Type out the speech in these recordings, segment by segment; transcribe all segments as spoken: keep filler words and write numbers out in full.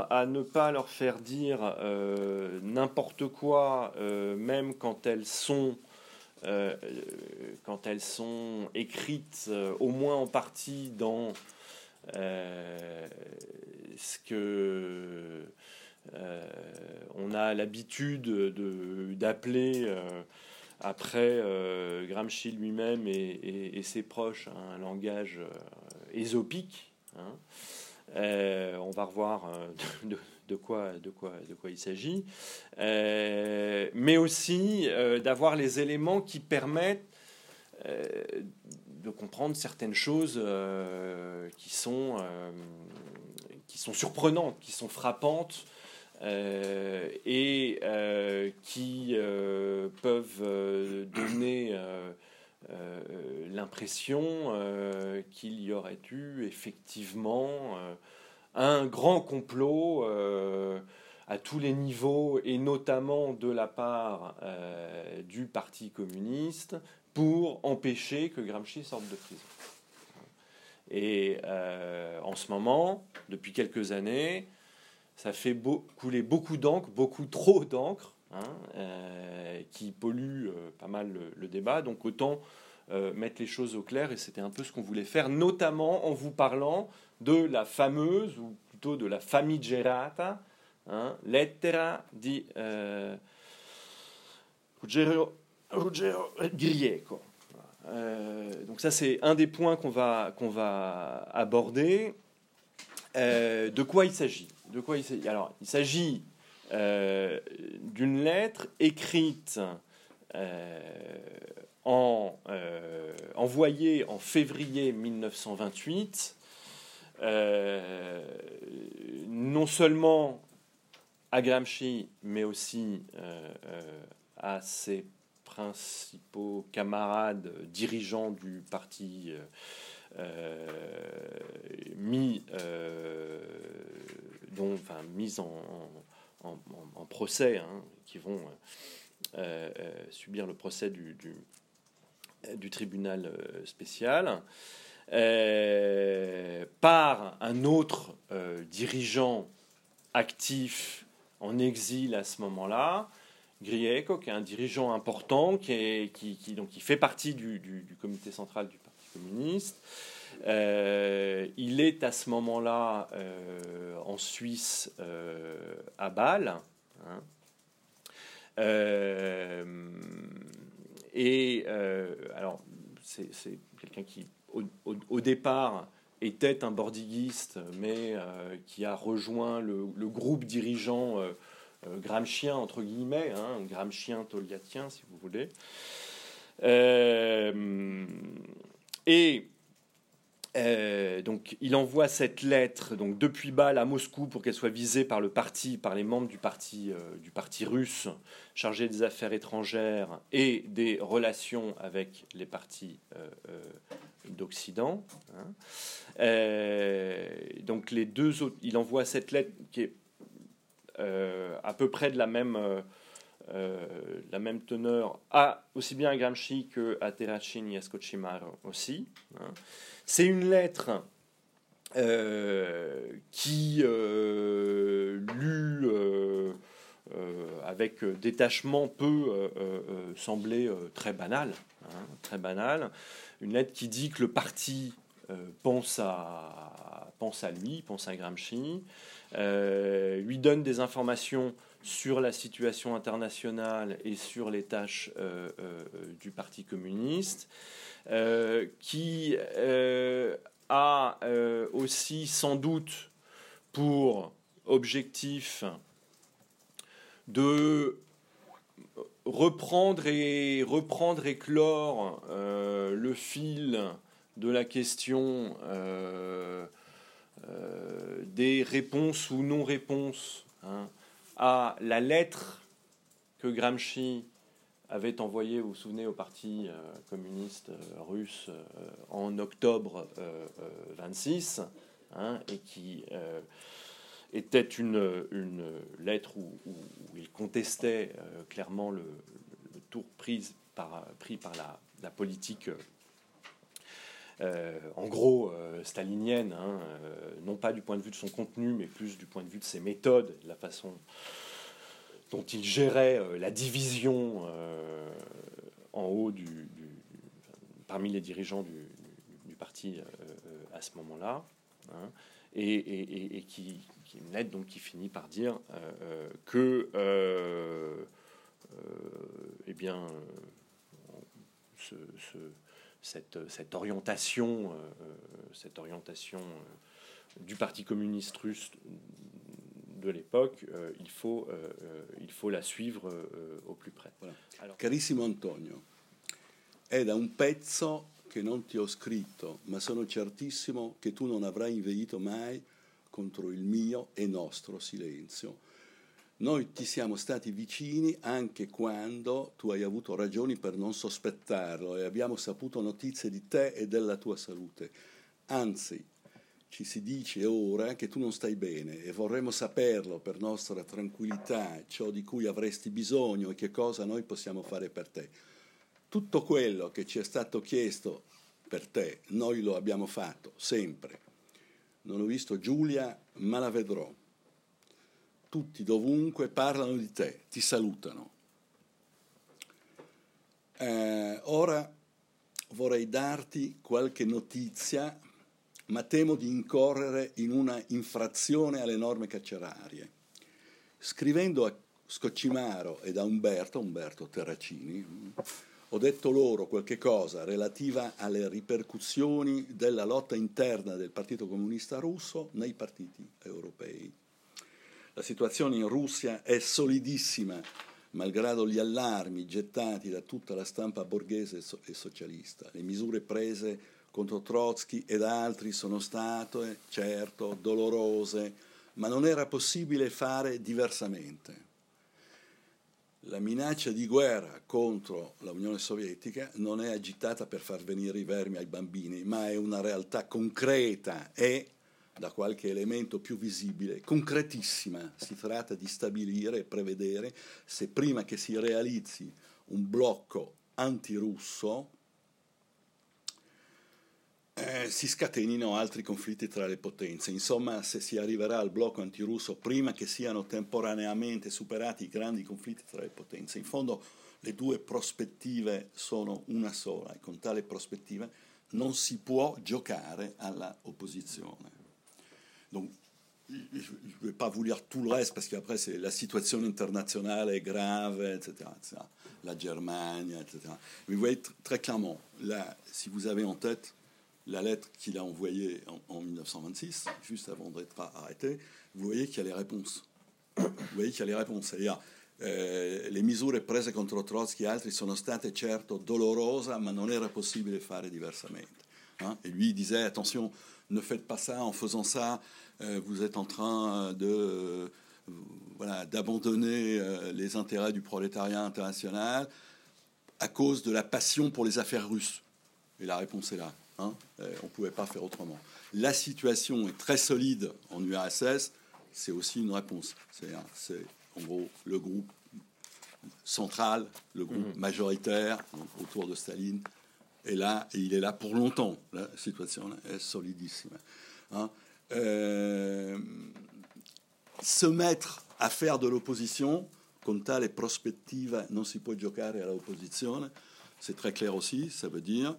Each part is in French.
veillèrent à ne pas leur faire dire euh, n'importe quoi, euh, même quand elles sont, euh, quand elles sont écrites, euh, au moins en partie, dans euh, ce que euh, on a l'habitude de, d'appeler, euh, après euh, Gramsci lui-même et, et, et ses proches, hein, un langage euh, ésopique. Hein. Euh, on va revoir euh, de, de, de, quoi, de, quoi, de quoi il s'agit. Euh, mais aussi euh, d'avoir les éléments qui permettent euh, de comprendre certaines choses euh, qui, sont, euh, qui sont surprenantes, qui sont frappantes. Euh, et euh, qui euh, peuvent euh, donner euh, euh, l'impression euh, qu'il y aurait eu effectivement euh, un grand complot euh, à tous les niveaux, et notamment de la part euh, du Parti communiste, pour empêcher que Gramsci sorte de prison. Et euh, en ce moment, depuis quelques années, ça fait beau, couler beaucoup d'encre, beaucoup trop d'encre, hein, euh, qui pollue euh, pas mal le, le débat. Donc autant euh, mettre les choses au clair, et c'était un peu ce qu'on voulait faire, notamment en vous parlant de la fameuse, ou plutôt de la famigerata, hein, lettera di euh, Ruggero, Ruggero Grieco. Euh, donc ça, c'est un des points qu'on va, qu'on va aborder. Euh, de quoi il s'agit De quoi il s'agit Alors, il s'agit euh, d'une lettre écrite, euh, en, euh, envoyée en février mille neuf cent vingt-huit, euh, non seulement à Gramsci, mais aussi euh, euh, à ses principaux camarades dirigeants du parti euh, Euh, mis, euh, dont, enfin, mis en, en, en, en procès, hein, qui vont euh, euh, subir le procès du, du, du tribunal spécial, euh, par un autre euh, dirigeant actif en exil à ce moment-là, Grieco, qui est un dirigeant important, qui, est, qui, qui, donc, qui fait partie du, du, du comité central du Parti communiste. Euh, il est à ce moment-là euh, en Suisse, euh, à Bâle. Hein. Euh, et euh, alors, c'est, c'est quelqu'un qui, au, au, au départ, était un bordiguiste, mais euh, qui a rejoint le, le groupe dirigeant euh, euh, gramscien, entre guillemets, hein, gramscien toliatien, si vous voulez. Euh, et Euh, donc, il envoie cette lettre, donc, depuis Bâle à Moscou, pour qu'elle soit visée par le parti, par les membres du parti, euh, du parti russe chargé des affaires étrangères et des relations avec les partis euh, euh, d'Occident. Hein. Euh, donc, les deux autres, il envoie cette lettre qui est euh, à peu près de la même, euh, euh, la même teneur, à, aussi bien à Gramsci qu'à Terracini et à Scocimaro aussi. Hein. C'est une lettre euh, qui, euh, lue euh, euh, avec détachement, peut euh, euh, sembler euh, très banale. Hein, très banale. Une lettre qui dit que le parti euh, pense, à, pense à lui, pense à Gramsci, euh, lui donne des informations sur la situation internationale et sur les tâches euh, euh, du Parti communiste. Euh, qui euh, a euh, aussi sans doute pour objectif de reprendre et reprendre et clore euh, le fil de la question euh, euh, des réponses ou non-réponses, hein, à la lettre que Gramsci avait envoyé, vous vous souvenez, au Parti euh, communiste euh, russe euh, en octobre euh, euh, vingt-six, hein, et qui euh, était une, une lettre où, où, où il contestait euh, clairement le, le tour pris par, pris par la, la politique euh, en gros euh, stalinienne, hein, euh, non pas du point de vue de son contenu, mais plus du point de vue de ses méthodes, de la façon dont il gérait euh, la division euh, en haut du, du, parmi les dirigeants du, du, du parti euh, à ce moment-là, hein, et, et, et qui, qui est une lettre donc qui finit par dire euh, que euh, euh, eh bien ce, ce, cette, cette orientation, euh, cette orientation euh, du Parti communiste russe de l'époque, euh, il, faut, euh, il faut la suivre euh, au plus près. Voilà. Alors, carissimo Antonio, è da un pezzo che non ti ho scritto, ma sono certissimo che tu non avrai inveito mai contro il mio e nostro silenzio. Noi ti siamo stati vicini anche quando tu hai avuto ragioni per non sospettarlo e abbiamo saputo notizie di te e della tua salute. Anzi, ci si dice ora che tu non stai bene e vorremmo saperlo per nostra tranquillità, ciò di cui avresti bisogno e che cosa noi possiamo fare per te. Tutto quello che ci è stato chiesto per te, noi lo abbiamo fatto, sempre. Non ho visto Giulia, ma la vedrò. Tutti dovunque parlano di te, ti salutano. Eh, ora vorrei darti qualche notizia, ma temo di incorrere in una infrazione alle norme carcerarie. Scrivendo a Scoccimaro e a Umberto, Umberto Terracini, ho detto loro qualche cosa relativa alle ripercussioni della lotta interna del Partito Comunista Russo nei partiti europei. La situazione in Russia è solidissima, malgrado gli allarmi gettati da tutta la stampa borghese e socialista. Le misure prese contro Trotsky ed altri sono state, certo, dolorose, ma non era possibile fare diversamente. La minaccia di guerra contro l'Unione Sovietica non è agitata per far venire i vermi ai bambini, ma è una realtà concreta e, da qualche elemento più visibile, concretissima. Si tratta di stabilire e prevedere se prima che si realizzi un blocco antirusso eh, si scatenino altri conflitti tra le potenze. Insomma, se si arriverà al blocco antirusso prima che siano temporaneamente superati i grandi conflitti tra le potenze. In fondo le due prospettive sono una sola e con tale prospettiva non si può giocare alla opposizione. Donc, je ne vais pas vous lire tout le reste parce qu'après, c'est la situation internationale est grave, et cetera, et cetera. La Germanie, et cetera. Mais vous voyez t- très clairement, là, si vous avez en tête la lettre qu'il a envoyée en, en dix-neuf vingt-six, juste avant d'être arrêté, vous voyez qu'il y a les réponses. Vous voyez qu'il y a les réponses. C'est-à-dire, eh, le misure prese contro Trotsky e altri sono state certo dolorose, ma non era possibile fare diversamente. Hein? Et lui, il disait, attention, ne faites pas ça, en faisant ça, euh, vous êtes en train de, euh, voilà, d'abandonner euh, les intérêts du prolétariat international à cause de la passion pour les affaires russes. Et la réponse est là. Hein, on ne pouvait pas faire autrement. La situation est très solide en U R S S, c'est aussi une réponse. C'est, c'est en gros le groupe central, le groupe mmh. majoritaire donc, autour de Staline est là et il est là pour longtemps. La situation est solidissime. Hein. Euh, se mettre a fare dell'opposizione con tale prospettiva non si può giocare all'opposizione, c'est très clair aussi, ça veut dire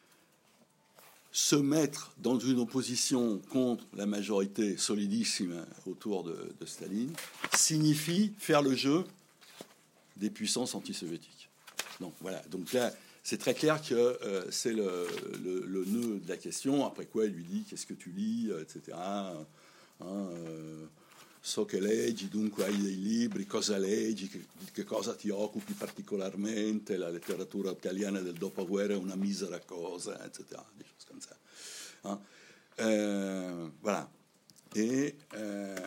se mettre dans une opposition contre la majorité solidissime autour de, de Staline signifie faire le jeu des puissances antisoviétiques. Donc voilà, donc là, c'est très clair que euh, c'est le, le, le nœud de la question, après quoi il lui dit « qu'est-ce que tu lis ?» et cetera. Hein, euh, so che leggi, dunque hai dei libri, cosa leggi, che, che cosa ti occupi particolarmente, la letteratura italiana del dopoguerra è una misera cosa, et cetera. Des choses comme ça. Hein? Euh, voilà. Et euh,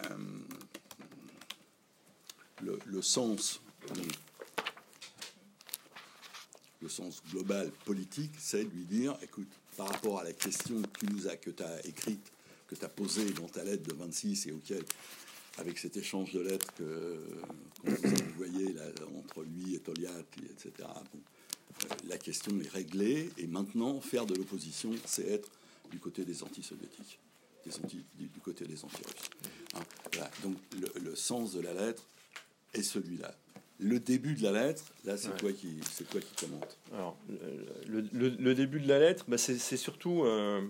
le, le sens, donc, le sens global politique, c'est de lui dire, écoute, par rapport à la question que tu nous as, que tu as écrite, que tu as posée dans ta lettre de vingt-six et auquel avec cet échange de lettres que, que vous voyez là, entre lui et Togliatti, et cetera. Bon. la question est réglée, et maintenant, faire de l'opposition, c'est être du côté des anti-soviétiques, des anti, du, du côté des anti-russes. Hein, voilà. Donc, le, le sens de la lettre est celui-là. Le début de la lettre, là, c'est ouais. toi qui, c'est toi qui commente. Alors, le, le, le début de la lettre, bah, c'est, c'est surtout, euh,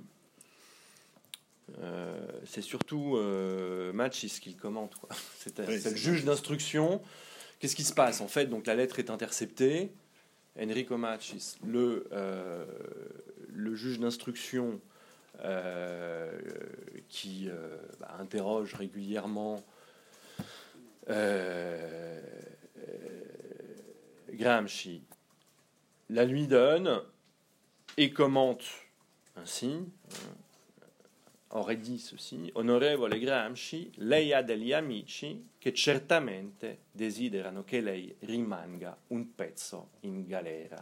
euh, c'est surtout euh, Machis qui le commente, quoi. C'est, oui, c'est, c'est le juge d'instruction. Qu'est-ce qui se passe en fait? Donc, la lettre est interceptée. Enrico Machis, le, euh, le juge d'instruction, euh, qui euh, bah, interroge régulièrement euh, Gramsci, la lui donne et commente ainsi, aurait dit ceci: Onorevole Gramsci, lei ha degli amici che certamente desiderano che lei rimanga un pezzo in galera.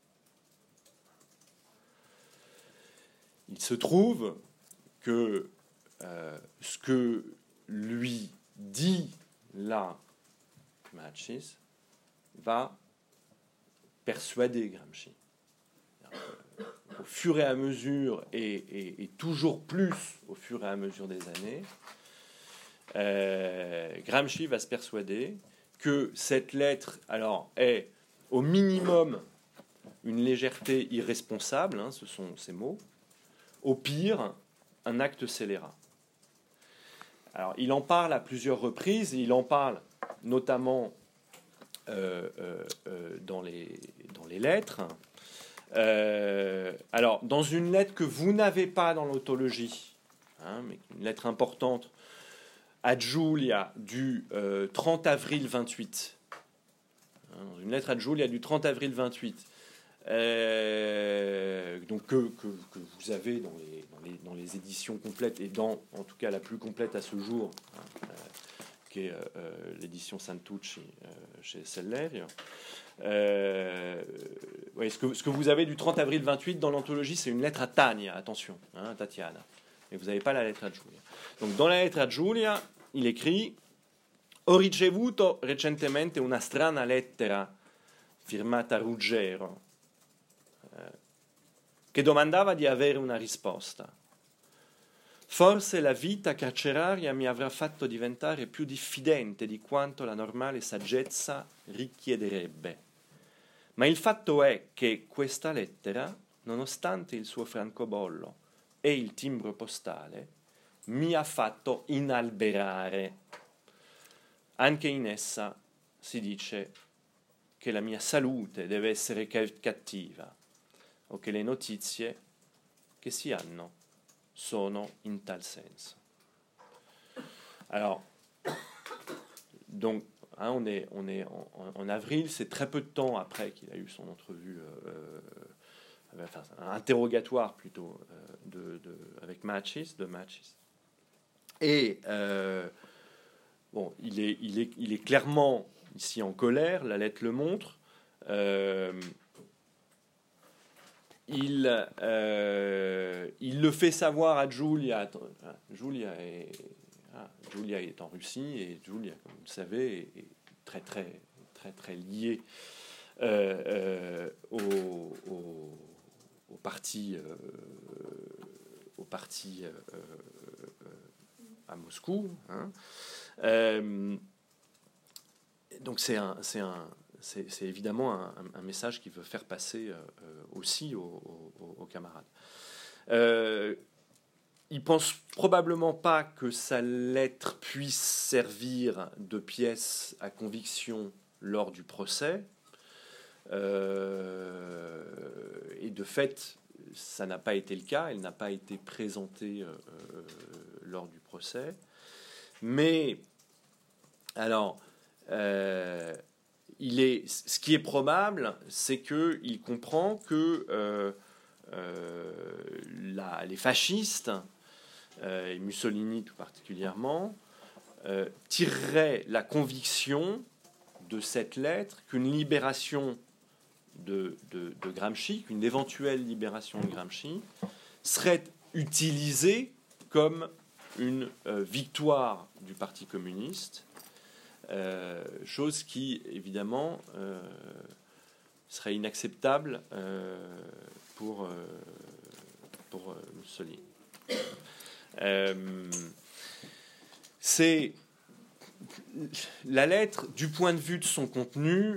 Il se trouve que euh, ce que lui dit là Machis va persuader Gramsci. Au fur et à mesure, et, et, et toujours plus au fur et à mesure des années, euh, Gramsci va se persuader que cette lettre, alors, est au minimum une légèreté irresponsable, hein, ce sont ces mots, au pire, un acte scélérat. Alors, il en parle à plusieurs reprises, et il en parle notamment euh, euh, euh, dans, les, dans les lettres. Euh, alors, dans une lettre que vous n'avez pas dans l'autologie, hein, mais une lettre importante, à Giulia du euh, trente avril vingt-huit, hein, dans une lettre à Giulia du trente avril vingt-huit, euh, donc que, que, que vous avez dans les, dans, les, dans les éditions complètes, et dans, en tout cas, la plus complète à ce jour, hein, euh, qui est euh, l'édition Santucci euh, chez Sellerio. Euh, ouais, ce, que, ce que vous avez du trente avril vingt-huit dans l'anthologie, c'est une lettre à Tania, attention, hein, à Tatiana. Mais vous n'avez pas la lettre à Giulia. Donc, dans la lettre à Giulia, il écrit: Ho ricevuto recentemente una strana lettera firmata Ruggero, eh, che domandava di avere una risposta. Forse la vita carceraria mi avrà fatto diventare più diffidente di quanto la normale saggezza richiederebbe. Ma il fatto è che questa lettera, nonostante il suo francobollo e il timbro postale, mi ha fatto inalberare. Anche in essa si dice che la mia salute deve essere cattiva, o che le notizie che si hanno sono in tal senso. Alors, donc, hein, on est, on est en, en avril, c'est très peu de temps après qu'il a eu son entrevue, euh, euh, enfin, un interrogatoire plutôt, euh, de, de, avec Machis, de Machis. Et, euh, bon, il est, il, est, il est clairement ici en colère, la lettre le montre. Euh, Il, euh, il le fait savoir à Giulia. Giulia est, ah, Giulia est en Russie, et Giulia, comme vous le savez, est, est très très très très liée euh, euh, au, au, au parti, euh, au parti euh, euh, à Moscou. Hein. Euh, donc c'est un, c'est un C'est, c'est évidemment un, un message qu'il veut faire passer euh, aussi aux, aux, aux camarades. Euh, il ne pense probablement pas que sa lettre puisse servir de pièce à conviction lors du procès. Euh, et de fait, ça n'a pas été le cas. Elle n'a pas été présentée euh, lors du procès. Mais, alors... Euh, Il est, ce qui est probable, c'est qu'il comprend que euh, euh, la, les fascistes, euh, et Mussolini tout particulièrement, euh, tireraient la conviction de cette lettre qu'une libération de, de, de Gramsci, qu'une éventuelle libération de Gramsci, serait utilisée comme une euh, victoire du Parti communiste. Euh, chose qui, évidemment, euh, serait inacceptable euh, pour, euh, pour euh, Mussolini. Euh, c'est la lettre, du point de vue de son contenu,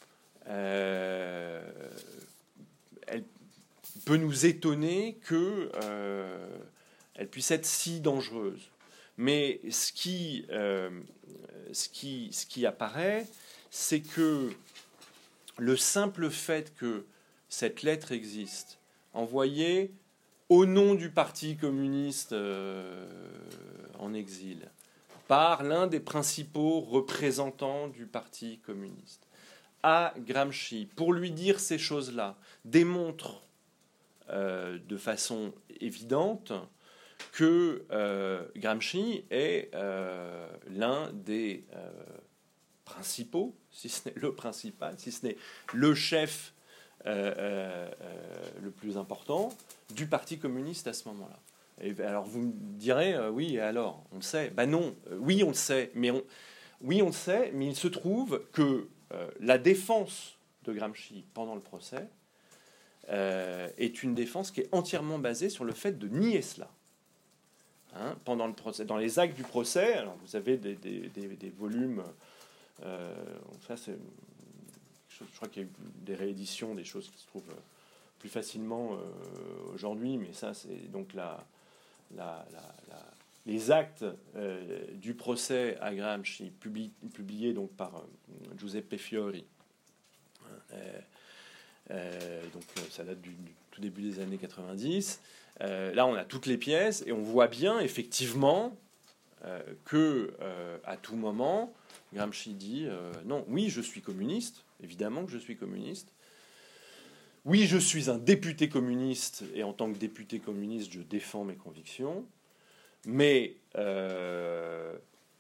euh, elle peut nous étonner que euh, elle puisse être si dangereuse. Mais ce qui, euh, ce qui, ce qui apparaît, c'est que le simple fait que cette lettre existe, envoyée au nom du Parti communiste euh, en exil, par l'un des principaux représentants du Parti communiste, à Gramsci, pour lui dire ces choses-là, démontre euh, de façon évidente que euh, Gramsci est euh, l'un des euh, principaux, si ce n'est le principal, si ce n'est le chef euh, euh, le plus important du Parti communiste à ce moment-là. Et alors vous me direz, euh, oui, alors, on le sait. Ben non, euh, oui, on le sait, mais on, oui, on le sait, mais il se trouve que euh, la défense de Gramsci pendant le procès euh, est une défense qui est entièrement basée sur le fait de nier cela. Hein, pendant le procès, dans les actes du procès, alors vous avez des, des, des, des volumes. Euh, ça, c'est, je crois qu'il y a eu des rééditions, des choses qui se trouvent plus facilement euh, aujourd'hui, mais ça, c'est donc la, la, la, la, les actes euh, du procès à Gramsci, publi, publiés donc par euh, Giuseppe Fiori. Euh, euh, donc ça date du, du tout début des années quatre-vingt-dix. Euh, là, on a toutes les pièces et on voit bien effectivement euh, que euh, à tout moment, Gramsci dit euh, non, oui, je suis communiste, évidemment que je suis communiste. Oui, je suis un député communiste et en tant que député communiste, je défends mes convictions. Mais euh,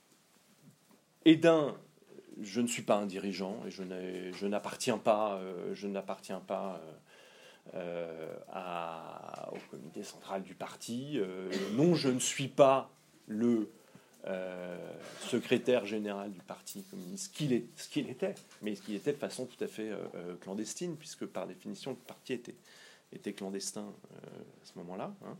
et d'un, je ne suis pas un dirigeant et je, n'ai, je n'appartiens pas, euh, je n'appartiens pas. Euh, Euh, à, au comité central du parti. Euh, non, je ne suis pas le euh, secrétaire général du Parti communiste, ce qu'il, est, ce qu'il était, mais ce qu'il était de façon tout à fait euh, clandestine, puisque par définition, le parti était, était clandestin euh, à ce moment-là. Hein.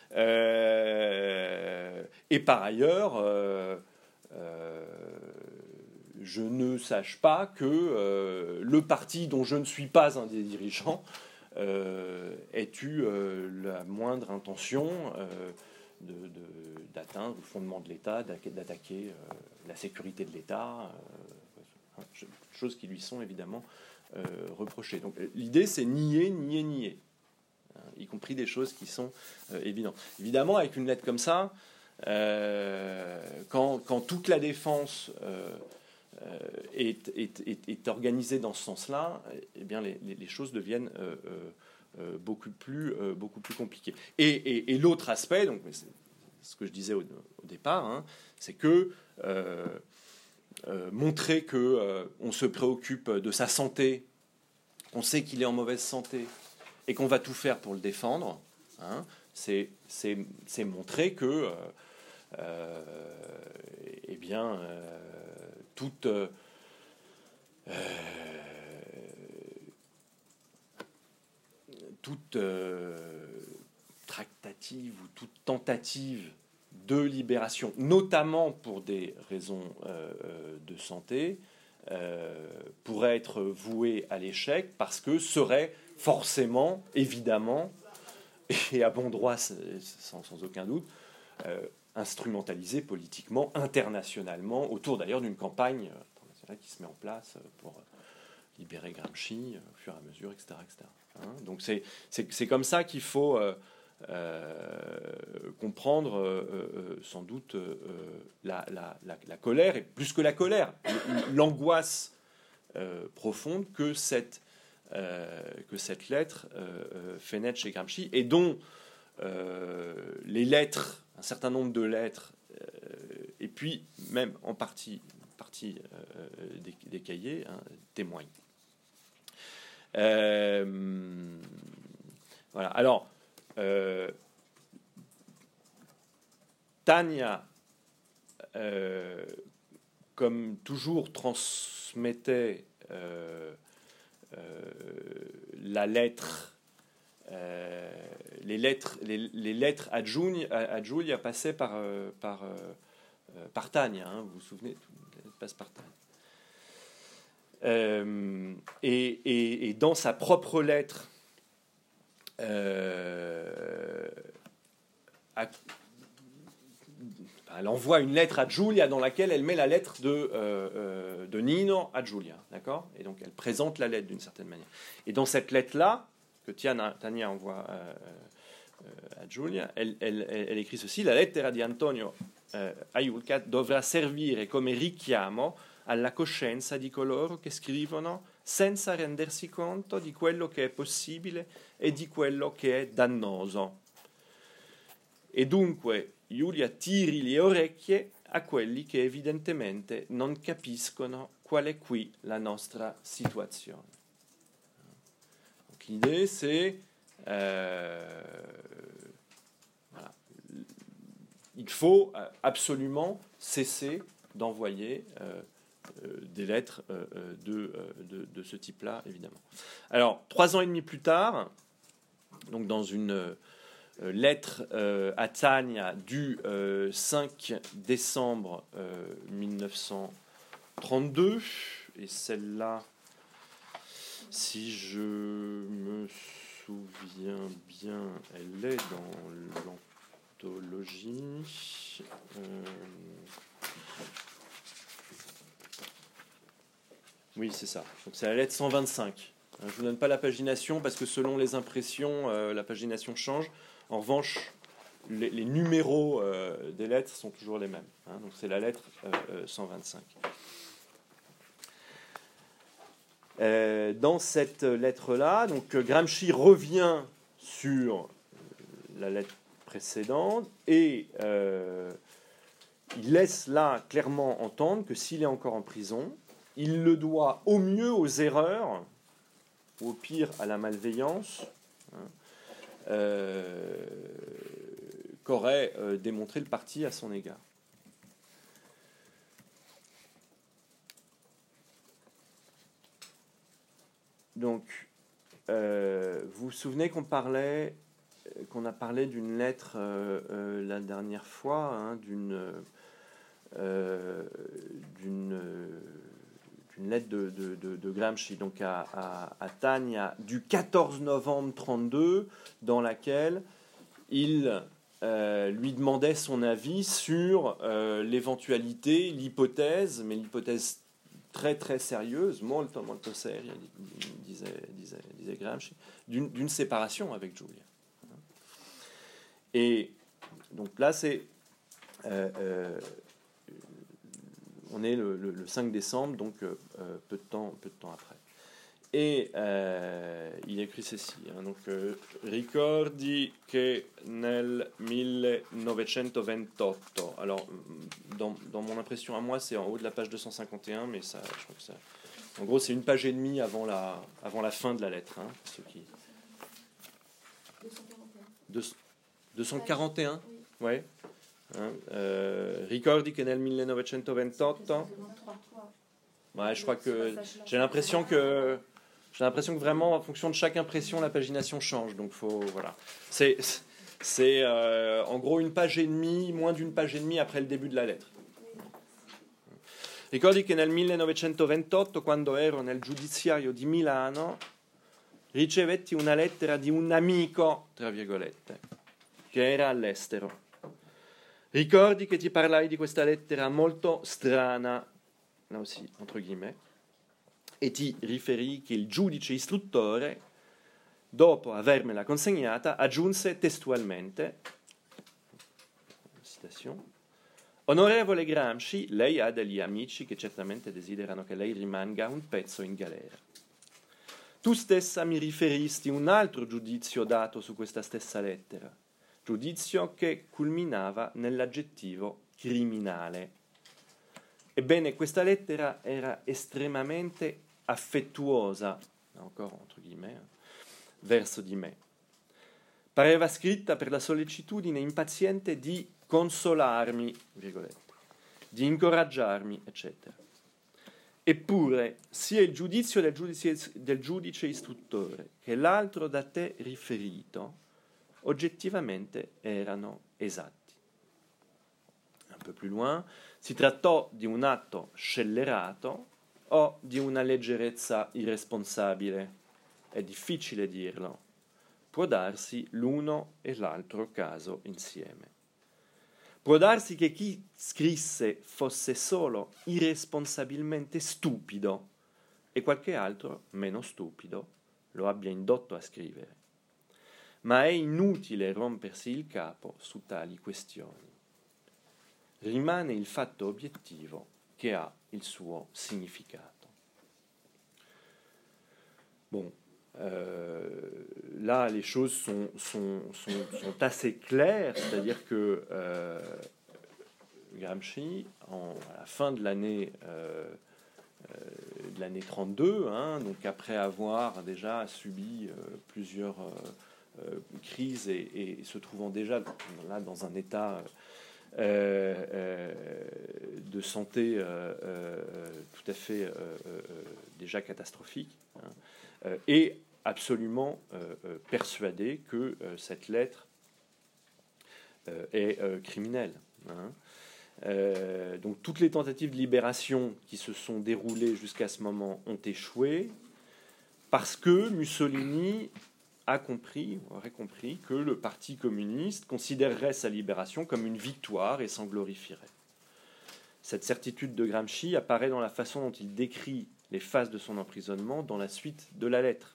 Euh, et par ailleurs, euh, euh, je ne sache pas que euh, le parti dont je ne suis pas un des dirigeants Euh, ait-tu euh, la moindre intention euh, de, de, d'atteindre le fondement de l'État, d'attaquer euh, la sécurité de l'État, euh, choses qui lui sont évidemment euh, reprochées. Donc l'idée, c'est nier, nier, nier, hein, y compris des choses qui sont euh, évidentes. Évidemment, avec une lettre comme ça, euh, quand, quand toute la défense euh, Est, est, est, est organisé dans ce sens-là, eh bien les, les, les choses deviennent euh, euh, beaucoup plus euh, beaucoup plus compliquées. Et, et, et l'autre aspect, donc c'est ce que je disais au, au départ, hein, c'est que euh, euh, montrer que euh, on se préoccupe de sa santé, qu'on sait qu'il est en mauvaise santé et qu'on va tout faire pour le défendre, hein, c'est, c'est, c'est montrer que euh, euh, eh bien euh, toute euh, toute euh, tractative ou toute tentative de libération, notamment pour des raisons euh, de santé, euh, pourrait être vouée à l'échec parce que serait forcément, évidemment, et à bon droit, sans, sans aucun doute, euh, instrumentalisé politiquement, internationalement, autour d'ailleurs d'une campagne internationale qui se met en place pour libérer Gramsci au fur et à mesure, et cetera, et cetera. Hein, donc c'est, c'est, c'est comme ça qu'il faut euh, euh, comprendre euh, euh, sans doute euh, la, la, la, la colère, et plus que la colère, l'angoisse euh, profonde que cette, euh, que cette lettre euh, fait naître chez Gramsci, et dont euh, les lettres, un certain nombre de lettres, euh, et puis même en partie, partie euh, des, des cahiers, hein, témoignent. Euh, voilà. Alors, euh, Tania, euh, comme toujours, transmettait euh, la lettre, euh, les lettres, les, les lettres à Giulia, à Giulia passaient par, euh, par, euh, par Tania, hein, vous vous souvenez, elles passent par Tania. Euh, et, et, et dans sa propre lettre, euh, à, elle envoie une lettre à Giulia dans laquelle elle met la lettre de, euh, euh, de Nino à Giulia, d'accord ? Et donc elle présente la lettre d'une certaine manière. Et dans cette lettre-là, que Tiana, Tania envoie euh, euh, à Giulia, elle, elle, elle écrit ceci: La lettera di Antonio eh, a Iulca dovrà servire come richiamo alla coscienza di coloro che scrivono senza rendersi conto di quello che è possibile e di quello che è dannoso. E dunque Giulia tiri le orecchie a quelli che evidentemente non capiscono qual è qui la nostra situazione. Donc l'idée c'est euh, voilà, il faut absolument cesser d'envoyer euh, euh, des lettres euh, de, de, de ce type-là, évidemment. Alors, trois ans et demi plus tard, donc dans une euh, lettre euh, à Tania du euh, cinq décembre euh, mille neuf cent trente-deux, et celle-là, si je me souviens bien, elle est dans l'anthologie. Euh, oui, c'est ça. Donc c'est la lettre cent vingt-cinq. Je ne vous donne pas la pagination parce que selon les impressions, euh, la pagination change. En revanche, les, les numéros euh, des lettres sont toujours les mêmes. Hein, donc c'est la lettre euh, cent vingt-cinq. Euh, dans cette lettre-là, donc Gramsci revient sur la lettre précédente et euh, il laisse là clairement entendre que s'il est encore en prison, il le doit au mieux aux erreurs, ou au pire à la malveillance, hein, euh, qu'aurait euh, démontré le parti à son égard. Donc, euh, vous vous souvenez qu'on parlait, qu'on a parlé d'une lettre euh, euh, la dernière fois, hein, d'une, euh, d'une, d'une lettre de, de, de, de Gramsci, donc à, à, à Tania, du quatorze novembre trente-deux, dans laquelle il euh, lui demandait son avis sur euh, l'éventualité, l'hypothèse, mais l'hypothèse très très sérieuse, molto molto seria, disait, disait, disait Gramsci, d'une, d'une séparation avec Giulia. Et donc là, c'est euh, euh, on est le, le, le cinq décembre, donc euh, peu de temps, peu de temps après. Et euh, il écrit ceci, hein, donc euh, ricordi che nel millenovecentoventotto. Alors dans, dans mon impression à moi, c'est en haut de la page deux cent cinquante et un, mais ça, je crois que ça, en gros, c'est une page et demie avant la, avant la fin de la lettre. Hein, pour ceux qui... deux cent quarante et un. Oui. Ouais. Hein, euh, ricordi che nel millenovecentoventotto. Ouais, je crois que j'ai l'impression que j'ai l'impression que vraiment en fonction de chaque impression la pagination change, donc faut voilà. C'est c'est euh, en gros une page et demie, moins d'une page et demie après le début de la lettre. Ricordi che nel millenovecentoventotto, quando ero nel giudiziario di Milano, ricevetti una lettera di un amico, tra virgolette, che era all'estero. Ricordi che ti parlai di questa lettera molto strana, là aussi, entre guillemets, e ti riferì che il giudice istruttore, dopo avermela consegnata, aggiunse testualmente, citation, Onorevole Gramsci, lei ha degli amici che certamente desiderano che lei rimanga un pezzo in galera. Tu stessa mi riferisti un altro giudizio dato su questa stessa lettera, giudizio che culminava nell'aggettivo criminale. Ebbene, questa lettera era estremamente affettuosa, ancora entre guillemets, verso di me. Pareva scritta per la sollecitudine impaziente di consolarmi, virgolette, di incoraggiarmi, eccetera. Eppure, sia il giudizio del giudice, del giudice istruttore che l'altro da te riferito oggettivamente erano esatti. Un po' più loin, si trattò di un atto scellerato o di una leggerezza irresponsabile. È difficile dirlo. Può darsi l'uno e l'altro caso insieme. Può darsi che chi scrisse fosse solo irresponsabilmente stupido e qualche altro, meno stupido, lo abbia indotto a scrivere. Ma è inutile rompersi il capo su tali questioni. Rimane il fatto obiettivo che ha il suo significato. Bon, euh, là les choses sont, sont, sont, sont assez claires, c'est-à-dire que euh, Gramsci, en, à la fin de l'année euh, euh, de l'année trente-deux, hein, donc après avoir déjà subi euh, plusieurs euh, euh, crises et, et se trouvant déjà là dans un état euh, euh, de santé euh, euh, tout à fait euh, euh, déjà catastrophique, hein, euh, et absolument euh, euh, persuadé que euh, cette lettre euh, est euh, criminelle. Hein. Euh, donc toutes les tentatives de libération qui se sont déroulées jusqu'à ce moment ont échoué parce que Mussolini a compris, aurait compris, que le Parti communiste considérerait sa libération comme une victoire et s'en glorifierait. Cette certitude de Gramsci apparaît dans la façon dont il décrit les phases de son emprisonnement dans la suite de la lettre.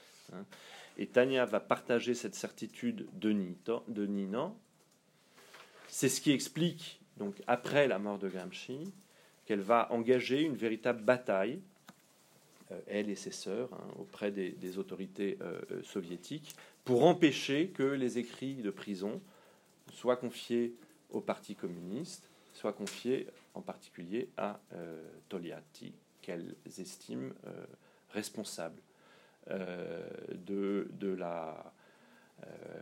Et Tania va partager cette certitude de, Nito, de Nino. C'est ce qui explique, donc, après la mort de Gramsci, qu'elle va engager une véritable bataille, euh, elle et ses sœurs, hein, auprès des, des autorités euh, soviétiques, pour empêcher que les écrits de prison soient confiés au Parti communiste, soient confiés en particulier à euh, Togliatti, qu'elles estiment euh, responsable euh, de, de, la, euh,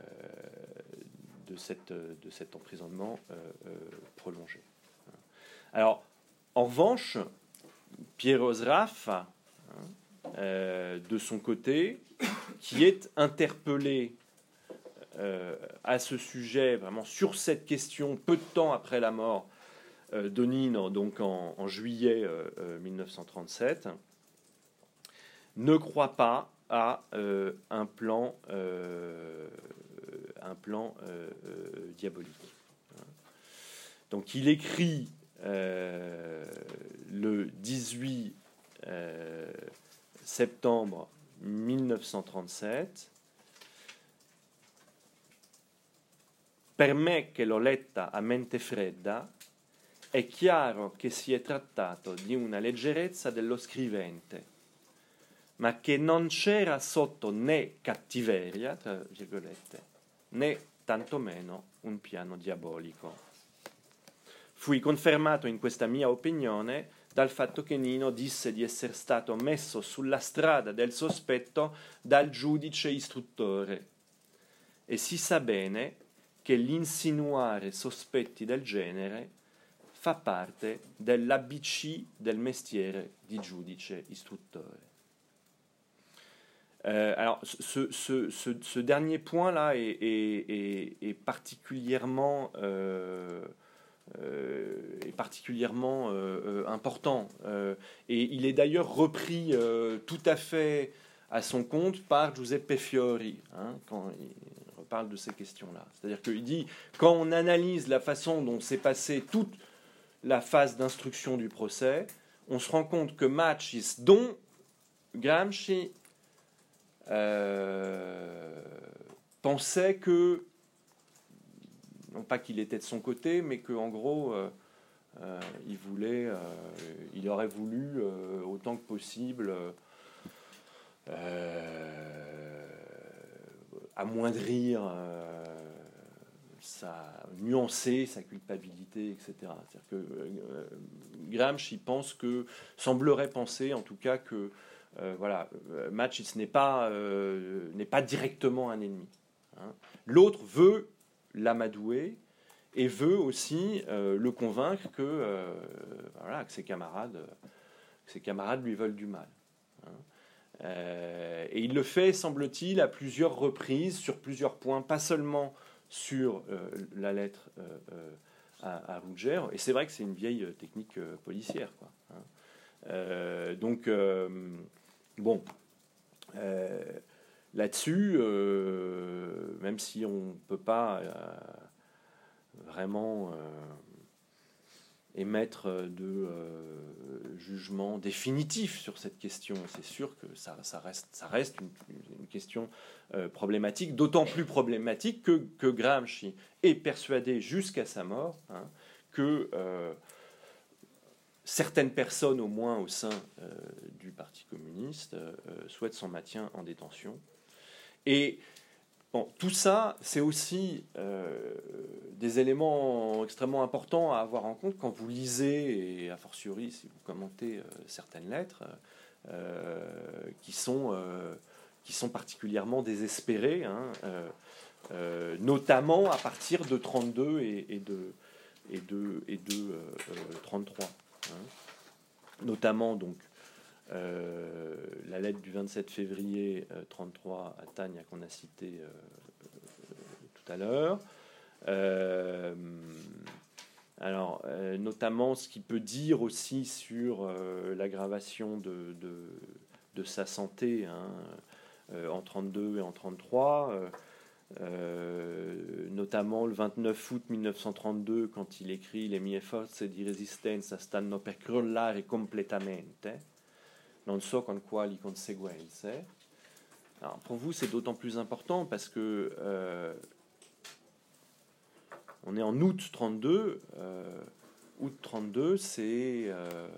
de, cette, de cet emprisonnement euh, euh, prolongé. Alors, en revanche, Piero Sraffa, hein, euh, de son côté, qui est interpellé euh, à ce sujet, vraiment sur cette question, peu de temps après la mort euh, de Nino, donc en, en juillet euh, euh, mille neuf cent trente-sept, ne croit pas à euh, un plan, euh, un plan euh, euh, diabolique. Donc il écrit euh, le dix-huit euh, septembre mille neuf cent trente-sept. Per me che l'ho letta a mente fredda, è chiaro che si è trattato di una leggerezza dello scrivente, ma che non c'era sotto né cattiveria, tra virgolette, né tantomeno un piano diabolico. Fui confermato in questa mia opinione dal fatto che Nino disse di essere stato messo sulla strada del sospetto dal giudice istruttore, e si sa bene che l'insinuare sospetti del genere fa parte dell'A B C del mestiere di giudice istruttore. Euh, alors, ce, ce, ce, ce dernier point-là est, est, est, est particulièrement, euh, euh, est particulièrement euh, important. Euh, et il est d'ailleurs repris euh, tout à fait à son compte par Giuseppe Fiori, hein, quand il reparle de ces questions-là. C'est-à-dire qu'il dit, quand on analyse la façon dont s'est passée toute la phase d'instruction du procès, on se rend compte que Machis, dont Gramsci Euh, pensait que, non pas qu'il était de son côté, mais qu'en gros, euh, euh, il voulait, euh, il aurait voulu euh, autant que possible euh, amoindrir, euh, sa, nuancer sa culpabilité, et cetera. C'est-à-dire que euh, Gramsci pense que, semblerait penser en tout cas que Euh, voilà, Machis n'est pas, euh, n'est pas directement un ennemi. Hein. L'autre veut l'amadouer et veut aussi euh, le convaincre que, euh, voilà, que ses camarades, que ses camarades lui veulent du mal. Hein. Euh, et il le fait, semble-t-il, à plusieurs reprises, sur plusieurs points, pas seulement sur euh, la lettre euh, euh, à, à Ruggero. Et c'est vrai que c'est une vieille technique euh, policière, quoi. Hein. Euh, donc, euh, bon, euh, là-dessus, euh, même si on ne peut pas euh, vraiment... Euh, émettre de euh, jugement définitif sur cette question. C'est sûr que ça, ça reste, ça reste une, une question euh, problématique, d'autant plus problématique que, que Gramsci est persuadé jusqu'à sa mort hein, que euh, certaines personnes, au moins au sein euh, du Parti communiste, euh, souhaitent son maintien en détention. Et bon, tout ça, c'est aussi euh, des éléments extrêmement importants à avoir en compte quand vous lisez, et a fortiori si vous commentez euh, certaines lettres, euh, qui, sont, euh, qui sont particulièrement désespérées, hein, euh, euh, notamment à partir de trente-deux et, et de, et de, et de euh, trente-trois. Hein. Notamment, donc, Euh, la lettre du vingt-sept février euh, trente-trois à Tania qu'on a citée euh, euh, tout à l'heure. Euh, alors, euh, notamment ce qu'il peut dire aussi sur euh, l'aggravation de, de, de sa santé hein, euh, en trente-deux et en trente-trois. Euh, euh, notamment le vingt-neuf août mille neuf cent trente-deux quand il écrit Les mie forze di resistenza stanno per crollare completamente. Non so con quali conseguenze. Alors pour vous, c'est d'autant plus important parce que euh, on est en août trente-deux. Euh, août trente-deux, c'est euh,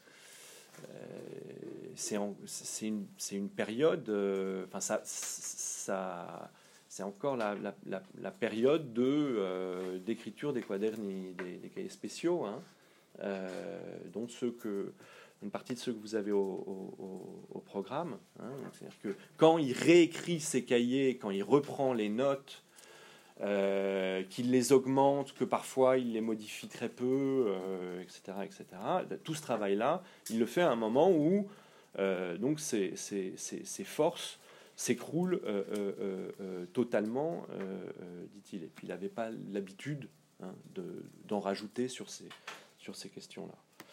c'est, en, c'est, une, c'est une période. Euh, enfin, ça, ça, c'est encore la, la, la, la période de euh, d'écriture des quaderni, des, des cahiers spéciaux, hein, euh, dont ceux que une partie de ceux que vous avez au, au, au programme. Hein. C'est-à-dire que quand il réécrit ses cahiers, quand il reprend les notes, euh, qu'il les augmente, que parfois il les modifie très peu, euh, et cetera, et cetera. Tout ce travail-là, il le fait à un moment où euh, donc ses, ses, ses, ses forces s'écroulent euh, euh, euh, totalement, euh, euh, dit-il. Et puis il n'avait pas l'habitude hein, de, d'en rajouter sur ces, sur ces questions-là.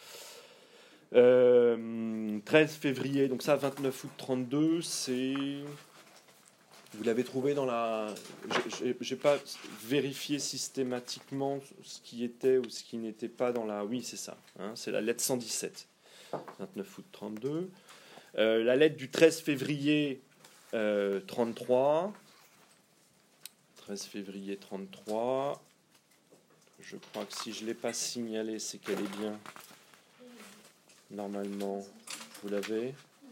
Euh, treize février, donc ça, vingt-neuf août trente-deux, c'est... Vous l'avez trouvé dans la... J'ai, j'ai pas vérifié systématiquement ce qui était ou ce qui n'était pas dans la... Oui, c'est ça, hein, c'est la lettre cent dix-sept, vingt-neuf août trente-deux. Euh, la lettre du treize février euh, trente-trois. treize février trente-trois. Je crois que si je ne l'ai pas signalé, c'est qu'elle est bien... Normalement, vous l'avez.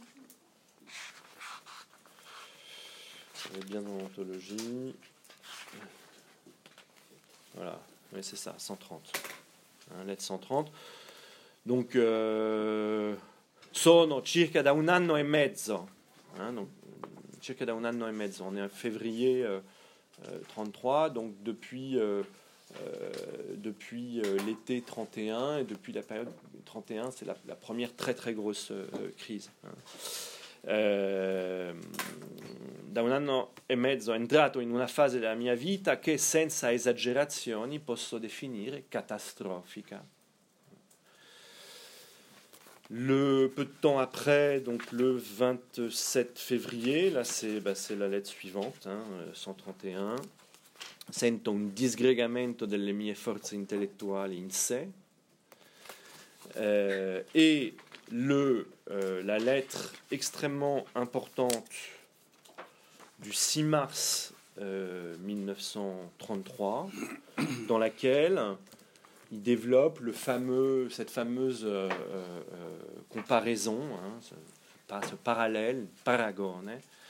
Vous l'avez bien dans l'anthologie. Voilà, oui, c'est ça, cent trente. Hein, lettre cent trente. Donc, euh, sono circa da un anno e mezzo. Hein, donc, circa da un anno e mezzo. On est en février euh, euh, trente-trois, donc depuis... Euh, Euh, depuis euh, l'été trente et un et depuis la période trente et un, c'est la, la première très très grosse euh, crise. Hein. Eh, da un anno e mezzo è entrato in una fase della mia vita che senza esagerazioni posso definire catastrofica. Le peu de temps après, donc le vingt-sept février, là c'est, bah, c'est la lettre suivante, hein, cent trente et un. Sento un disgregamento delle mie forze intellettuali in sé. Euh, et le, euh, la lettre extrêmement importante du six mars euh, mille neuf cent trente-trois, dans laquelle il développe le fameux, cette fameuse euh, euh, comparaison, hein, ce, ce parallèle, paragone,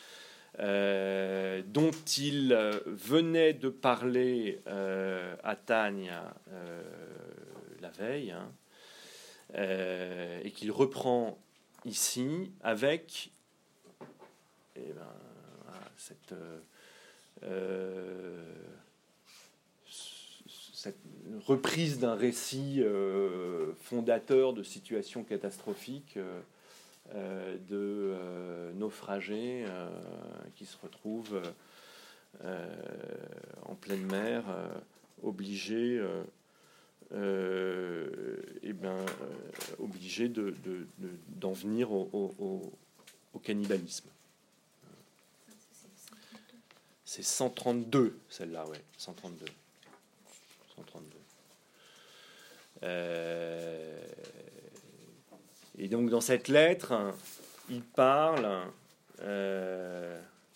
Euh, dont il euh, venait de parler euh, à Tania euh, la veille, hein, euh, et qu'il reprend ici avec eh ben, voilà, cette, euh, cette reprise d'un récit euh, fondateur de situations catastrophiques, euh, euh, de euh, naufragés euh, qui se retrouvent euh, en pleine mer, euh, obligés, euh, euh, eh ben, euh, obligés de, de, de, d'en venir au, au, au, au cannibalisme. C'est cent trente-deux, celle-là, ouais, cent trente-deux. cent trente-deux. Euh, et donc, dans cette lettre, il parle... Euh,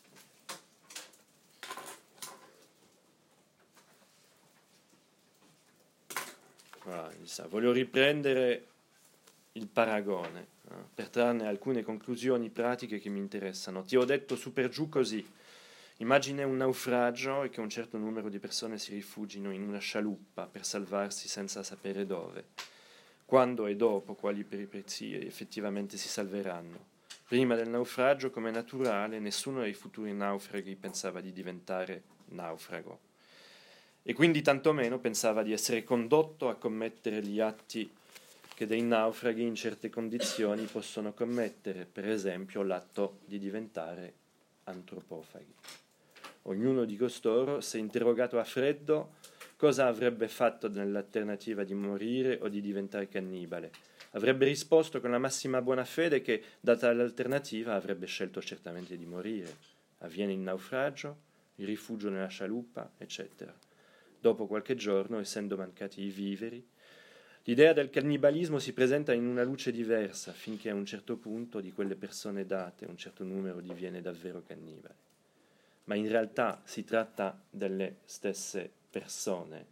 voilà, il dit ça. Voglio riprendere il paragone, eh, per trarne alcune conclusioni pratiche che mi interessano. Ti ho detto su per giù così. Immagina un naufragio e che un certo numero di persone si rifugino in una scialuppa per salvarsi senza sapere dove. Quando e dopo quali peripezie effettivamente si salveranno. Prima del naufragio, come naturale, nessuno dei futuri naufraghi pensava di diventare naufrago. E quindi tantomeno pensava di essere condotto a commettere gli atti che dei naufraghi in certe condizioni possono commettere, per esempio l'atto di diventare antropofagi. Ognuno di costoro, se interrogato a freddo, cosa avrebbe fatto nell'alternativa di morire o di diventare cannibale? Avrebbe risposto con la massima buona fede che, data l'alternativa, avrebbe scelto certamente di morire. Avviene il naufragio, il rifugio nella scialuppa, eccetera. Dopo qualche giorno, essendo mancati i viveri, l'idea del cannibalismo si presenta in una luce diversa, finché a un certo punto di quelle persone date un certo numero diviene davvero cannibale. Ma in realtà si tratta delle stesse persone.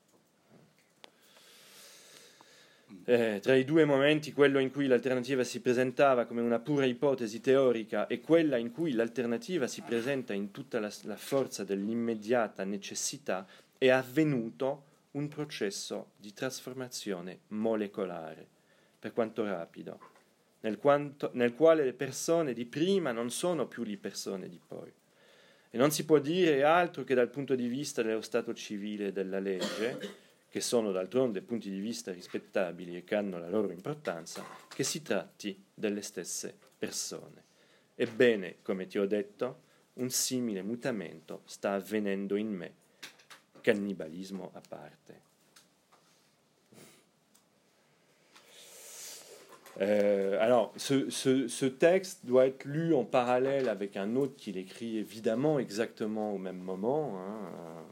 Eh, tra i due momenti, quello in cui l'alternativa si presentava come una pura ipotesi teorica e quella in cui l'alternativa si presenta in tutta la, la forza dell'immediata necessità, è avvenuto un processo di trasformazione molecolare, per quanto rapido, nel, quanto, nel quale le persone di prima non sono più le persone di poi. E non si può dire altro che dal punto di vista dello stato civile e della legge, che sono d'altronde punti di vista rispettabili e che hanno la loro importanza, che si tratti delle stesse persone. Ebbene, come ti ho detto, un simile mutamento sta avvenendo in me, cannibalismo a parte. Euh, alors, ce, ce, ce texte doit être lu en parallèle avec un autre qu'il écrit évidemment exactement au même moment, hein,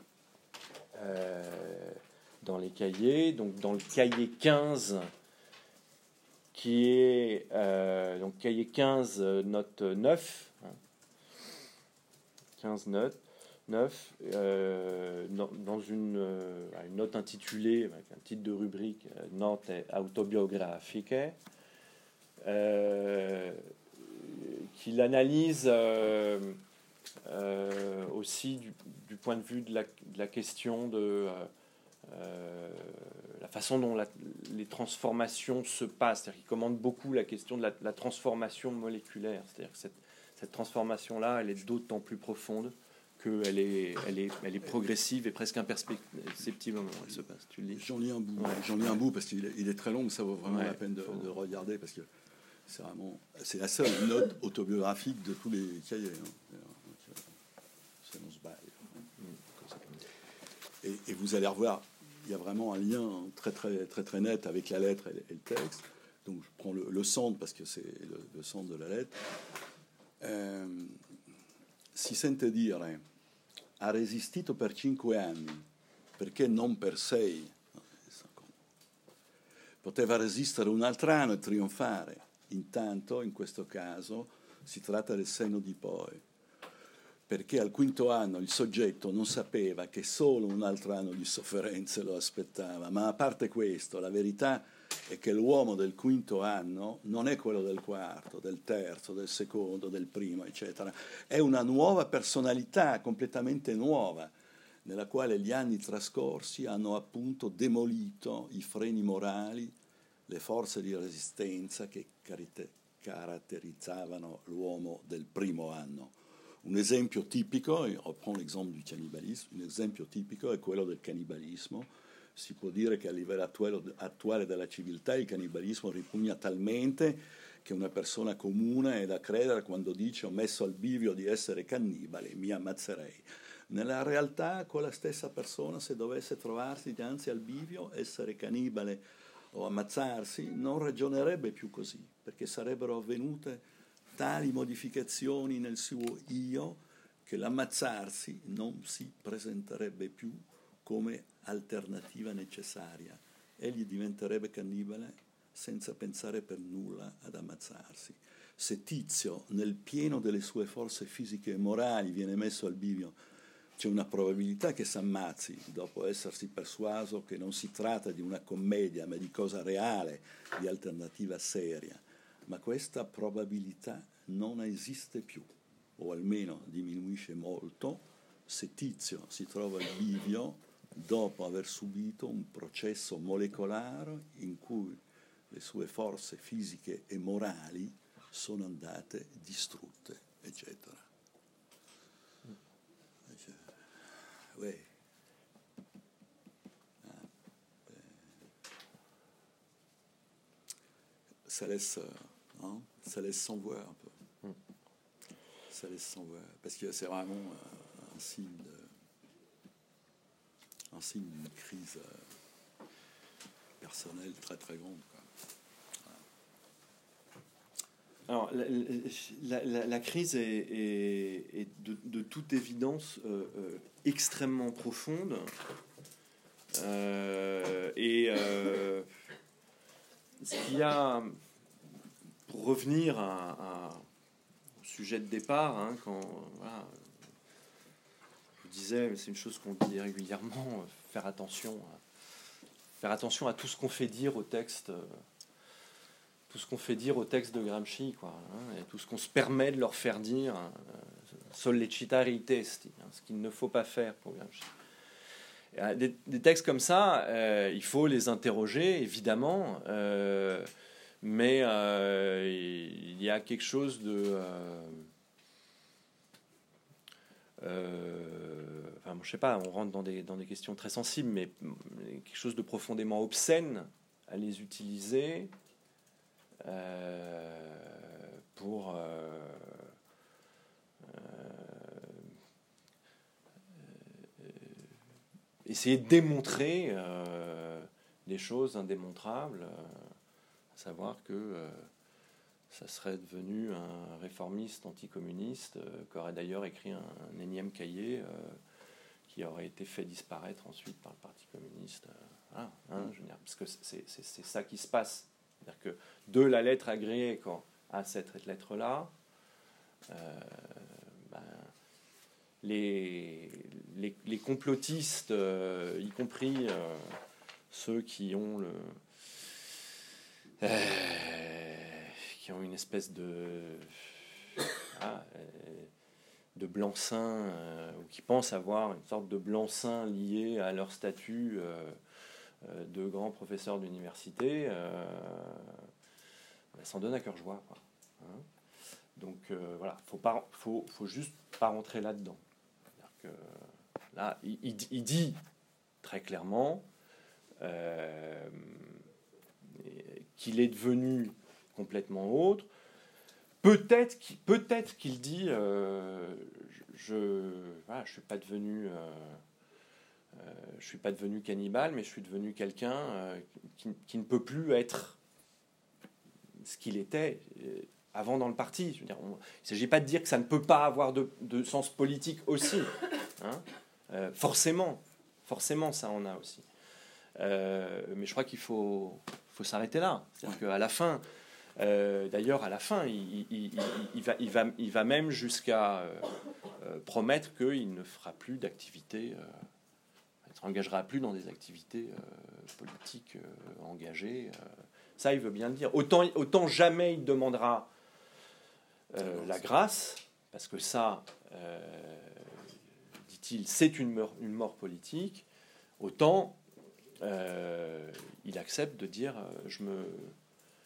euh, dans les cahiers. Donc, dans le cahier quinze, qui est euh, donc cahier quinze, note neuf, hein, quinze notes, neuf, euh, dans, dans une, euh, une note intitulée, avec un titre de rubrique, euh, Note autobiographiche, euh, qu'il analyse euh, euh, aussi du, du point de vue de la, de la question de euh, la façon dont la, les transformations se passent. C'est-à-dire qu'il commande beaucoup la question de la, la transformation moléculaire. C'est-à-dire que cette, cette transformation-là, elle est d'autant plus profonde qu'elle est, elle est, elle est progressive et presque imperceptible au moment où elle se passe. Tu le lis ? J'en lis un bout, ouais. J'en lis un bout parce qu'il est, il est très long, mais ça vaut vraiment ouais, la peine de, faut... de regarder parce que c'est vraiment, c'est la seule note autobiographique de tous les cahiers. Hein. C'est on se bat. Et, et vous allez revoir, il y a vraiment un lien très très très très net avec la lettre et le, et le texte. Donc je prends le, le centre parce que c'est le, le centre de la lettre. Euh, si sente dire ha resistito per cinque anni perché non per sei, poteva resistere un altro anno e trionfare. Intanto in questo caso si tratta del senno di poi, perché al quinto anno il soggetto non sapeva che solo un altro anno di sofferenze lo aspettava. Ma a parte questo, la verità è che l'uomo del quinto anno non è quello del quarto, del terzo, del secondo, del primo, eccetera. È una nuova personalità, completamente nuova, nella quale gli anni trascorsi hanno appunto demolito i freni morali, le forze di resistenza che caratterizzavano l'uomo del primo anno. Un esempio tipico, e riprendo l'esempio del cannibalismo, un esempio tipico è quello del cannibalismo. Si può dire che a livello attuale, attuale della civiltà il cannibalismo ripugna talmente che una persona comune è da credere quando dice ho messo al bivio di essere cannibale, mi ammazzerei. Nella realtà quella stessa persona, se dovesse trovarsi dinanzi al bivio, essere cannibale o ammazzarsi, non ragionerebbe più così, perché sarebbero avvenute tali modificazioni nel suo io che l'ammazzarsi non si presenterebbe più come alternativa necessaria. Egli diventerebbe cannibale senza pensare per nulla ad ammazzarsi. Se Tizio, nel pieno delle sue forze fisiche e morali, viene messo al bivio, c'è una probabilità che si ammazzi dopo essersi persuaso che non si tratta di una commedia, ma di cosa reale, di alternativa seria. Ma questa probabilità non esiste più, o almeno diminuisce molto, se Tizio si trova al bivio dopo aver subito un processo molecolare in cui le sue forze fisiche e morali sono andate distrutte, eccetera. Ouais. Ah, ça laisse, hein, ça laisse sans voix un peu. Ça laisse sans voix, parce que c'est vraiment euh, un signe de, un signe d'une crise euh, personnelle très très grande, quoi. Alors, la, la, la, la crise est, est, est de, de toute évidence euh, euh, extrêmement profonde euh, et euh, ce qu'il y a, pour revenir à, à, au sujet de départ, hein, quand voilà, je vous disais, c'est une chose qu'on dit régulièrement, faire attention, faire attention à tout ce qu'on fait dire au texte. Tout ce qu'on fait dire au texte de Gramsci, quoi, hein, et tout ce qu'on se permet de leur faire dire, hein, sollecitare i testi, hein, ce qu'il ne faut pas faire pour Gramsci. Et, des, des textes comme ça, euh, il faut les interroger, évidemment, euh, mais euh, il y a quelque chose de... Euh, euh, enfin, bon, je sais pas, on rentre dans des, dans des questions très sensibles, mais quelque chose de profondément obscène à les utiliser... Euh, pour euh, euh, essayer de démontrer euh, des choses indémontrables, euh, à savoir que euh, ça serait devenu un réformiste anticommuniste euh, qui aurait d'ailleurs écrit un, un énième cahier euh, qui aurait été fait disparaître ensuite par le Parti communiste. Euh, voilà, hein, je veux dire, parce que c'est, c'est, c'est ça qui se passe. C'est-à-dire que de la lettre agréée à cette lettre-là, euh, ben, les, les, les complotistes, euh, y compris euh, ceux qui ont le, euh, qui ont une espèce de, ah, de blanc-seing, euh, ou qui pensent avoir une sorte de blanc-seing lié à leur statut. Euh, de grands professeurs d'université, euh, bah, s'en donnent à cœur joie, quoi. Hein, donc euh, voilà, faut pas, faut, faut juste pas rentrer là-dedans. Que, là, il, il, il dit très clairement euh, qu'il est devenu complètement autre. Peut-être qu'il, peut-être qu'il dit, euh, je, je, voilà, je suis pas devenu euh, Euh, je suis pas devenu cannibale, mais je suis devenu quelqu'un euh, qui, qui ne peut plus être ce qu'il était euh, avant dans le parti. Je veux dire, on, il ne s'agit pas de dire que ça ne peut pas avoir de, de sens politique aussi. Hein, euh, forcément, forcément, ça en a aussi. Euh, mais je crois qu'il faut, faut s'arrêter là. C'est-à-dire qu'à la fin, euh, d'ailleurs, à la fin, il, il, il, il, va, il, va, il va même jusqu'à euh, euh, promettre qu'il ne fera plus d'activité. Euh, ne s'engagera plus dans des activités euh, politiques euh, engagées. Euh, ça, il veut bien le dire. Autant, autant jamais il demandera euh, la grâce, parce que ça, euh, dit-il, c'est une mort, une mort politique, autant euh, il accepte de dire euh, je me,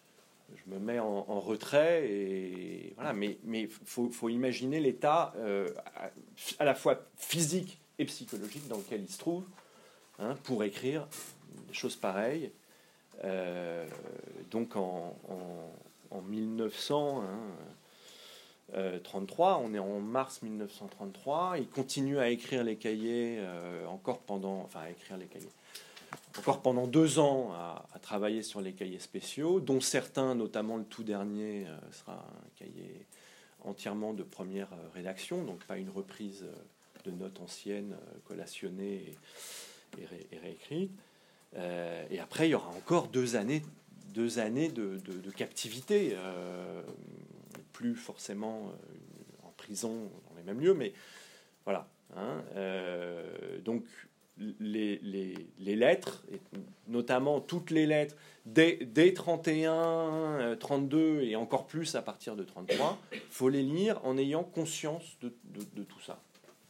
je me mets en, en retrait. Et, voilà, mais il faut, faut imaginer l'état euh, à, à la fois physique et psychologique dans lequel il se trouve, hein, pour écrire des choses pareilles. Euh, donc en, en, en mille neuf cent trente-trois, on est en mars mille neuf cent trente-trois, il continue à écrire les cahiers euh, encore pendant, enfin à écrire les cahiers, encore pendant deux ans à, à travailler sur les cahiers spéciaux, dont certains, notamment le tout dernier, euh, sera un cahier entièrement de première rédaction, donc pas une reprise de notes anciennes euh, collationnées et, et, ré, et réécrites. Euh, et après, il y aura encore deux années, deux années de, de, de captivité, euh, plus forcément euh, en prison dans les mêmes lieux, mais voilà. Hein, euh, donc les, les, les lettres, et notamment toutes les lettres, dès, dès trente et un, trente-deux et encore plus à partir de trente-trois, il faut les lire en ayant conscience de, de, de tout ça.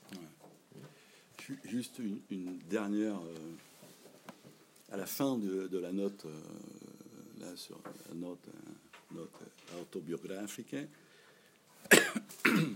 Ouais. Juste une, une dernière... Euh... À la fin de, de la note, euh, là, sur la note, euh, note autobiographique, il,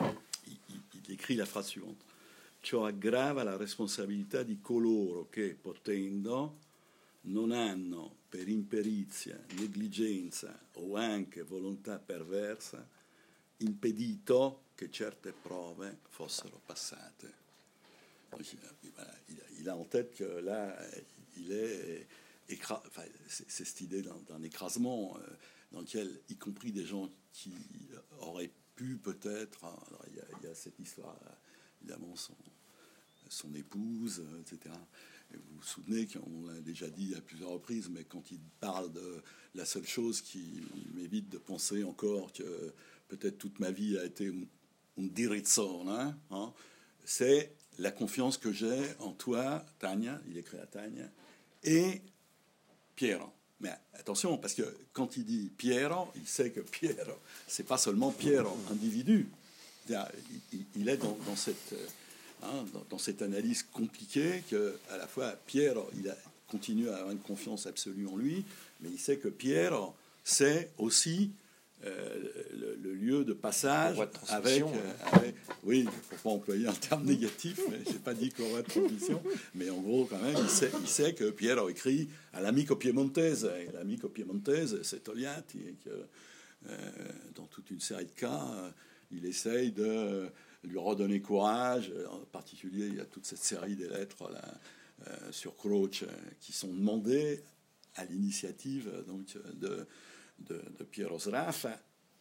il écrit la phrase suivante. Ciò aggrava la responsabilità di coloro che, potendo, non hanno per imperizia, negligenza o anche volontà perversa impedito che certe prove fossero passate. Donc, il, il a en tête que là, il est écra... enfin, c'est, c'est cette idée d'un, d'un écrasement euh, dans lequel, y compris des gens qui auraient pu peut-être... Alors, il y a, il y a cette histoire, évidemment, son, son épouse, et cetera. Et vous vous souvenez qu'on l'a déjà dit à plusieurs reprises, mais quand il parle de la seule chose qui m'évite de penser encore que peut-être toute ma vie a été un dirizzone, hein, c'est la confiance que j'ai en toi, Tania, il écrit à Tania, et Piero. Mais attention, parce que quand il dit Piero, il sait que Piero, c'est pas seulement Piero, individu. Il est dans, dans, cette, hein, dans, dans cette analyse compliquée que, à la fois, Piero, il a, continue à avoir une confiance absolue en lui, mais il sait que Piero, c'est aussi Euh, le, le lieu de passage de avec, euh, avec... Oui, il ne faut pas employer un terme négatif, mais je n'ai pas dit courroie de transmission. Mais en gros, quand même, il sait, il sait que Piero écrit à l'amico piemontese. Et l'amico piemontese, c'est Togliatti. Et que, euh, dans toute une série de cas, euh, il essaye de lui redonner courage. En particulier, il y a toute cette série des lettres là, euh, sur Croce qui sont demandées à l'initiative donc, de... de, de Piero Sraffa,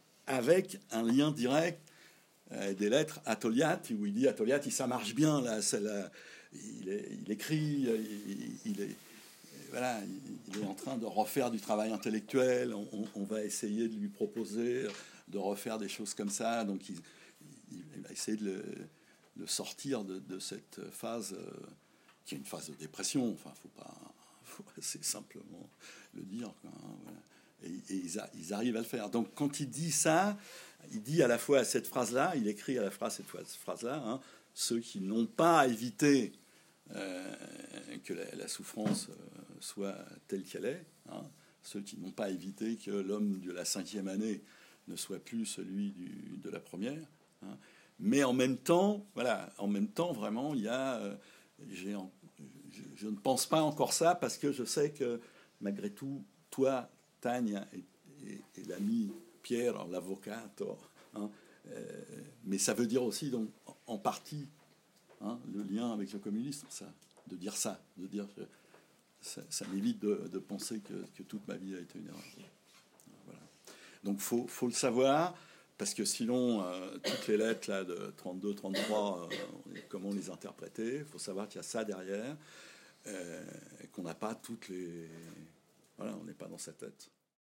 avec un lien direct euh, des lettres à Togliatti, où il dit à Togliatti, ça marche bien, là, c'est la, il, est, il écrit, il, il, est, voilà, il, il est en train de refaire du travail intellectuel, on, on, on va essayer de lui proposer de refaire des choses comme ça, donc il, il, il va essayer de le, de sortir de, de cette phase, euh, qui est une phase de dépression, enfin, faut pas, faut assez simplement le dire, quoi, hein, voilà. Et, et ils, a, ils arrivent à le faire. Donc, quand il dit ça, il dit à la fois cette phrase-là, il écrit à la fois cette phrase-là, hein, ceux qui n'ont pas évité euh, que la, la souffrance euh, soit telle qu'elle est, hein, ceux qui n'ont pas évité que l'homme de la cinquième année ne soit plus celui du, de la première. Hein. Mais en même temps, voilà, en même temps, vraiment, il y a, euh, j'ai, je, je ne pense pas encore ça parce que je sais que malgré tout, toi, Tania et, et, et l'ami Pierre, l'avvocato, hein, euh, mais ça veut dire aussi donc en partie hein, le lien avec le communisme, ça, de dire ça, de dire que ça, ça m'évite de, de penser que, que toute ma vie a été une erreur. Voilà. Donc faut faut le savoir parce que sinon euh, toutes les lettres là de trente-deux, trente-trois, euh, comment les interpréter? Il faut savoir qu'il y a ça derrière, euh, qu'on n'a pas toutes les Voilà, on n'est pas dans sa tête.